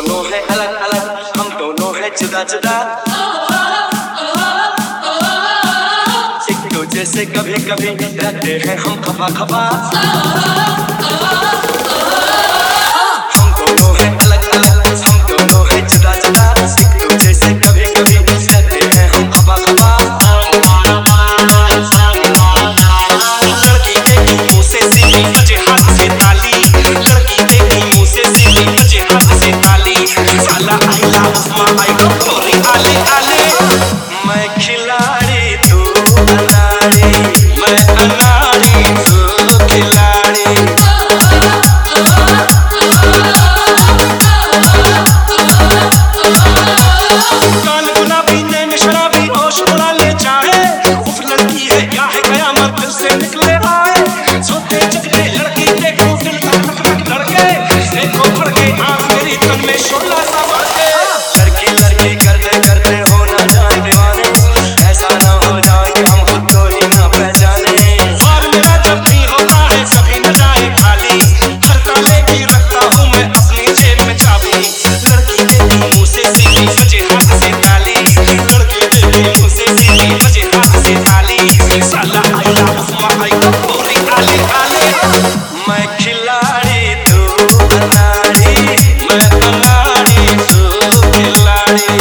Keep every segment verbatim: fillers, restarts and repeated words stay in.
दोनों है अलग अलग, हम दोनों है जुदा जुदा। एक दूजे से कभी कभी रहते हैं हम खफा खफा। हम दोनों है अलग अलग, हम दोनों है जुदा जुदा। एक दूजे से कभी कभी रहते हैं हम खफा खफा। लड़की देखी मुँह से सीधी बजे हाथ से ताली। लड़की देखी मुँह से सीधी बजे हाथ से ताली। साला आइला उस्मा आइला गोरी आले आले। मैं खिलाड़ी तू अनाड़ी, मैं अनाड़ी तू खिलाड़ी। कान गुलाबी नैन शराबी होश उड़ा ले चाहे। उफ लड़की है क्या है कयामत दिल से निकले आए। सोते जगते लड़की देखो दिल धक धक धक धड़के। देखो भड़के आँख मेरी तन में शोला सा बढ़के। लड़की लड़की करते करते हो ना जाए दीवाने। ऐसा ना हो जाए कि हम खुद को ही ना पहचाने। और मेरा जब भी होता है सभी न जाए खाली। हर ताले की रखता हूँ मैं अपनी जेब में चाबी। लड़की देखी मुँह से सीधी बजे हाथ से ताली। लड़की देखी मुँह से सीधी बजे हाथ से ताली। साला आइला उस्मा आइला गोरी आले आले। मैं खिलाड़ी तू अनाड़ी, मैं अनाड़ी तू खिलाड़ी।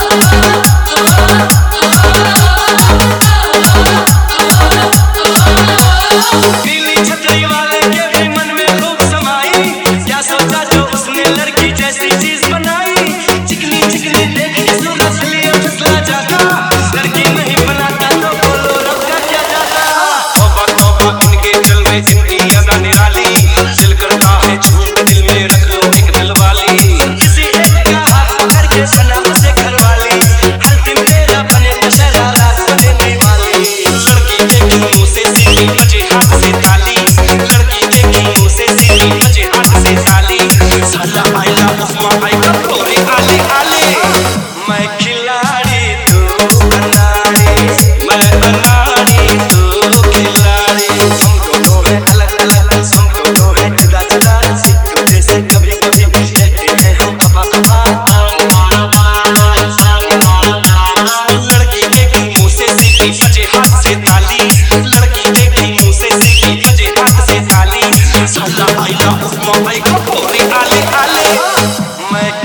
पीली छतरी वाले के भी मन में खूब समाई। क्या सोचा जो उसने लड़की जैसी चीज बनाई। चिकनी चिकनी देखी सूरत लिया फिसला जाता। लड़की नहीं बनाता तो बोलो रब का क्या जाता। तौबा तौबा इनके दिल में इनकी अदा निराली। दिल करता है झूठ दिल में रख लो एक दिल वाली। किसी एक का हाथ पकड़ के सना उसे घर वाली। हर दिन मेरा बने तो शरारा देने वाली। लड़की देखी मुँह से सीधी बजे हाथ से ताली। लड़की देखी मुँह से सीधी बजे हाथ से ताली। साला आइला उस्मा आइला गोरी आले आले। मैं खिलाड़ी तू अनाड़ी, मैं अनाड़ी तू खिलाड़ी। हम दोनों है अलग अलग, हम दोनों है जुदा जुदा। एक दूजे से कभी कभी रहते हैं हम खफा खफा। लड़की देखी मुँह से सीधी बजे हाथ से ताली। लड़की देखी मुँह से सीधी बजे हाथ से ताली। साला आइला उस्मा आइला गोरी आले आले। मैं